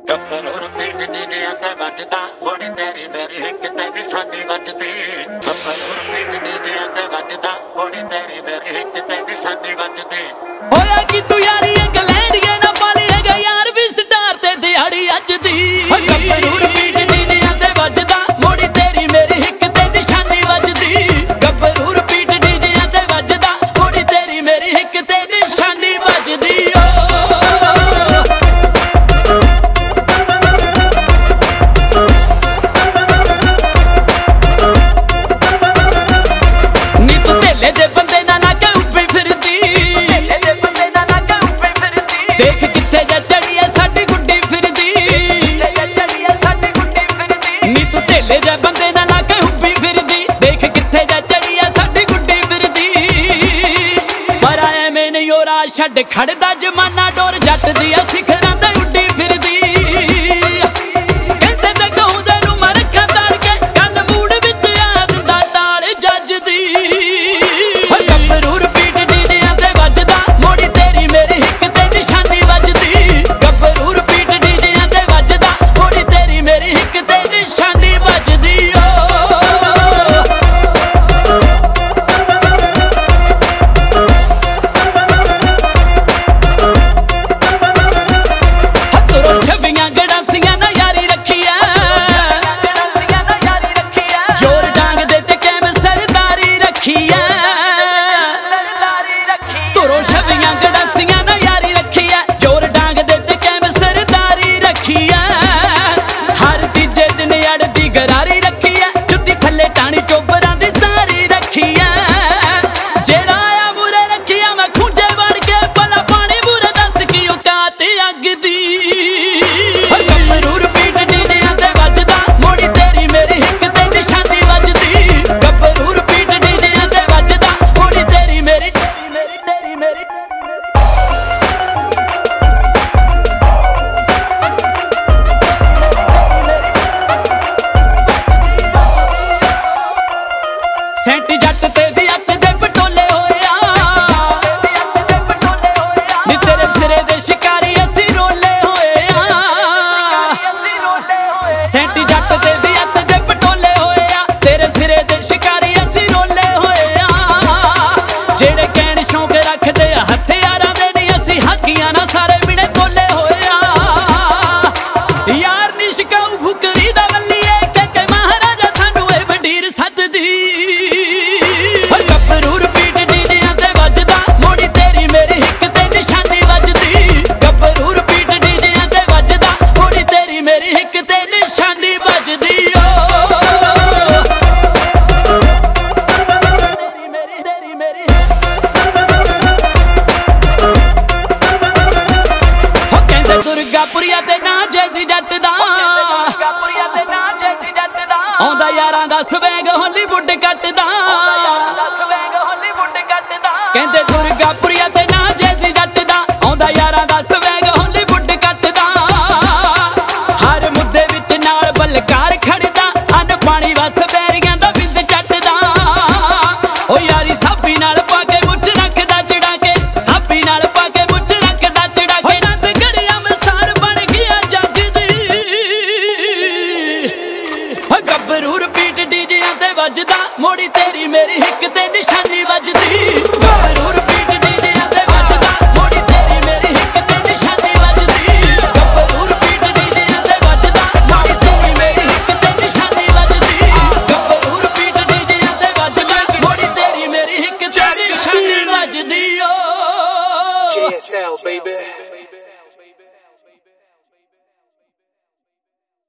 ਗੱਭਰੂ ਰਿਪੀਟ ਡੀਜਿਆਂ ਤੇ ਵੱਜਦਾ ਬੋੜੀ ਤੇਰੀ ਮੇਰੀ ਹਿੱਕ ਤੇ ਨਿਸ਼ਾਨੀ ਵੱਜਦੀ। ਗੱਭਰੂ ਰਿਪੀਟ ਡੀਜਿਆਂ ਤੇ ਵੱਜਦਾ ਬੋੜੀ ਤੇਰੀ ਮੇਰੀ ਹਿੱਕ ਤੇ ਨਿਸ਼ਾਨੀ ਵੱਜਦੀ। ਹੋਇਆ ਕਿ ਤੂੰ ਯਾਰੀ ਇੰਗਲੈਂਡੀਏ ਨਾ ਪਾਲੀ ਹੈਗਾ ਯਾਰ ਵੀ ਸਟਾਰ ਤੇ ਦਿਹਾੜੀ ਅੱਜ ਦੀ। ਗੱਭਰੂ ਰਿਪੀਟ ਡੀਜਿਆਂ ਤੇ ਵੱਜਦਾ ਬੋੜੀ ਤੇਰੀ ਮੇਰੀ ਹਿੱਕ ਤੇ ਨਿਸ਼ਾਨੀ ਵੱਜਦੀ। ਗੱਭਰੂ ਰਿਪੀਟ ਡੀਜਿਆਂ ਤੇ ਵੱਜਦਾ ਬੋੜੀ ਤੇਰੀ ਮੇਰੀ ਹਿੱਕ ਤੇ ਨਿਸ਼ਾਨੀ ਵੱਜਦੀ। ਦੇਖ ਕਿੱਥੇ ਜਾ ਚੜੀ ਐ ਸਾਡੀ ਗੁੱਡੀ ਫਿਰਦੀ। ਨੀ ਤੂੰ ਢੇਲੇ ਜਾ ਬੰਦੇ ਨਾਲ ਲਾ ਕੇ ਹੁੱਬੀ ਫਿਰਦੀ। ਦੇਖ ਕਿੱਥੇ ਜਾ ਚੜੀ ਐ ਸਾਡੀ ਗੁੱਡੀ ਫਿਰਦੀ। ਪਰ ਐਵੇਂ ਨਹੀਂ ਉਹ ਰਾਹ ਛੱਡ ਖੜਦਾ ਜ਼ਮਾਨਾ ਡੋਰ ਜੱਟ ਦੀ ਆ ਸਿਖਰਾਂ ਤੇ ਉੱਡੀ ਫਿਰਦੀ। ਕਹਿੰਦੇ ਤੇ ਗਾਉਂਦੇ ਨੂੰ ਮੈਂ ਰੱਖਾਂ ਤਾੜ ਕੇ ਗੱਲ ਮੂਡ ਵਿੱਚ ਆ ਦਿੰਦਾ ਟਾਲ ਜੱਜ ਦੀ। ਗੱਭਰੂ ਰਿਪੀਟ ਡੀਜਿਆਂ ਤੇ ਵੱਜਦਾ ਮੋੜੀ ਤੇਰੀ ਮੇਰੀ ਹਿੱਕ ਤੇ ਨਿਸ਼ਾਨੀ ਵੱਜਦੀ। ਗੱਭਰੂ ਰਿਪੀਟ ਡੀਜਿਆਂ ਤੇ ਵੱਜਦਾ ਮੋੜੀ ਤੇਰੀ ਮੇਰੀ ਹਿੱਕ ਤੇ ਨਿਸ਼ਾਨੀ ਵੱਜਦੀ। ਹੱਥੋਂ ਛੱਬੀਆਂ ਗੜਾਸੀਆਂ ਨਾ ਯਾਰੀ ਰੱਖੀ ਐ। ਜੋਰ ਡਾਂਗ ਦੇ ਤੇ ਕੈਮ ਸਰਦਾਰੀ ਰੱਖੀ ਐ। ਧੁਰੋਂ ਛੱਬੀਆਂ ਗੜਾਸੀਆਂ ਨਾ ਯਾਰੀ ਰੱਖੀ ਐ। ਜੋਰ ਡਾਂਗ ਦੇ ਤੇ ਕੈਮ ਸਰਦਾਰੀ ਰੱਖੀ ਐ। ਹਰ ਤੀਜੇ ਦਿਨ ਅੜਦੀ ਗਰਾਰੀ ਰੱਖੀ ਐ। ਜੁੱਤੀ ਥੱਲੇ ਟਾਣੀ ਚੋਬਰਾਂ ਦੀ ਸਾਰੀ ਰੱਖੀ ਐ। ਜਿਹੜਾ ਆਇਆ ਮੂਰੇ ਰੱਖਿਆ ਮੈਂ ਖੂੰਜੇ ਵੜ ਕੇ ਭਲਾ ਪਾਣੀ ਮੂਰੇ ਦੱਸ ਕੀ ਔਕਾਤ ਅੱਗ ਦੀ। ਗੱਭਰੂ ਰਿਪੀਟ ਡੀਜਿਆਂ ਤੇ ਵੱਜਦਾ ਮੋੜੀ ਤੇਰੀ ਮੇਰੀ ਹਿੱਕ ਤੇ ਨਿਸ਼ਾਨੀ ਵੱਜਦੀ। ਗੱਭਰੂ ਰਿਪੀਟ ਡੀਜਿਆਂ ਤੇ ਵੱਜਦਾ ਮੋੜੀ ਤੇਰੀ ਮੇਰੀ ਸੈਂਟ ਜੱਟ ਤੇ ਵੀ ਅੱਤ ਦੇ ਪਟੋਲੇ ਹੋਇਆ। ਨੀ ਤੇਰੇ ਸਿਰੇ ਦੇ ਸ਼ਿਕਾਰੀ ਅਸੀਂ ਰੋਲੇ ਹੋਇਆ। ਸੈਂਟ ਜੱਟ ਤੇ ਵੀ ਅੱਤ ਦੇ ਪਟੋਲੇ ਹੋਇਆ। ਤੇਰੇ ਸਿਰੇ ਦੇ ਸ਼ਿਕਾਰੀ ਅਸੀਂ ਰੋਲੇ ਹੋਇਆ। ਜਿਹੜੇ ਕਹਿਣ ਸ਼ੌਂਕ ਰੱਖਦੇ ਆ ਹਥਿਆਰਾਂ ਦੇ ਨਹੀਂ ਅਸੀਂ ਹਾਕੀਆਂ ਨਾ ਸਾਰੇ ਮਿਣੇ ਤੋਲੇ ਹੋਇਆ। ਯਾਰ ਨੀ ਸ਼ਿਕਾਊ ਫੁਕਰੀ ਦਾ ਵੱਲੀਏ ਕਿ ਮਹਾਰਾਜਾ ਸਾਨੂੰ ਇਹ ਵਡੀਰ ਸੱਦਦੀ। ਗੱਭਰੂ ਰਿਪੀਟ ਡੀਜਿਆਂ ਤੇ ਵੱਜਦਾ ਮੋੜੀ ਤੇਰੀ ਮੇਰੀ ਹਿੱਕ ਤੇ ਨਿਸ਼ਾਨੀ ਵੱਜਦੀ। ਗੱਭਰੂ ਰਿਪੀਟ ਡੀਜਿਆਂ ਤੇ ਵੱਜਦਾ ਮੋੜੀ ਤੇਰੀ ਮੇਰੀ ਹਿੱਕ ਤੇ ਨਿਸ਼ਾਨੀ ਵੱਜਦੀ। ਹੋ ਕਹਿੰਦੇ ਦੁਰਗਾਪੁਰੀਆ ਤੇ ਨਾ ਜੈਸੀ ਜੱਟ ਦਾ ਆਉਂਦਾ ਯਾਰਾਂ ਦਾ ਸਵੈਗ ਹਾਲੀਵੁੱਡ ਕੱਟਦਾ। ਕਹਿੰਦੇ ਦੁਰਗਾਪੁਰੀਆ ਤੇ ਨਾ ਜੈਸੀ ਜੱਟ ਦਾ ਆਉਂਦਾ ਯਾਰਾਂ ਦਾ ਸਵੈਗ ਹਾਲੀਵੁੱਡ ਕੱਟਦਾ। ਹਰ ਮੁੱਦੇ ਵਿੱਚ ਨਾਲ ਬਲਕਾਰ ਖੜਦਾ ਅੰਨ ਪਾਣੀ ਵਸ ਬੈਰੀਆਂ ਦਾ ਬਿੰਦ ਚੱਟਦਾ। ਉਹ ਯਾਰੀ ਸਾਬੀ ਨਾਲ ਪਾ ਕੇ ਮੁੱਛ ਰੱਖਦਾ ਚੜਾ ਕੇ। ਸਾਬੀ ਨਾਲ ਪਾ ਕੇ ਮੁੱਛ ਰੱਖਦਾ ਚੜਾ ਕੇ। ਨੰਦ ਗੜੀਆਂ ਮਸਾਰ ਬਣ ਗਿਆ ਜੱਗ ਦੀ। ਗੱਭਰੂ ਰਿਪੀਟ ਡੀਜਿਆਂ ਤੇ ਵੱਜਦਾ ਮੋੜੀ ਤੇਰੀ ਮੇਰੀ ਹਿੱਕ ਤੇ ਨਿਸ਼ਾਨੀ ਵੱਜਦੀ। ਗੱਭਰੂ ਰਿਪੀਟ ਡੀਜਿਆਂ ਤੇ ਵੱਜਦਾ ਮੋੜੀ ਤੇਰੀ ਮੇਰੀ ਹਿੱਕ ਤੇ ਨਿਸ਼ਾਨੀ ਵੱਜਦੀ। ਗੱਭਰੂ ਰਿਪੀਟ ਡੀਜਿਆਂ ਤੇ ਵੱਜਦਾ ਮੋੜੀ ਤੇਰੀ ਮੇਰੀ ਹਿੱਕ ਤੇ ਨਿਸ਼ਾਨੀ ਵੱਜਦੀ। ਗੱਭਰੂ ਰਿਪੀਟ ਡੀਜਿਆਂ ਤੇ ਵੱਜਦਾ ਮੋੜੀ ਤੇਰੀ ਮੇਰੀ ਹਿੱਕ ਤੇ ਨਿਸ਼ਾਨੀ ਵੱਜਦੀ। JSL baby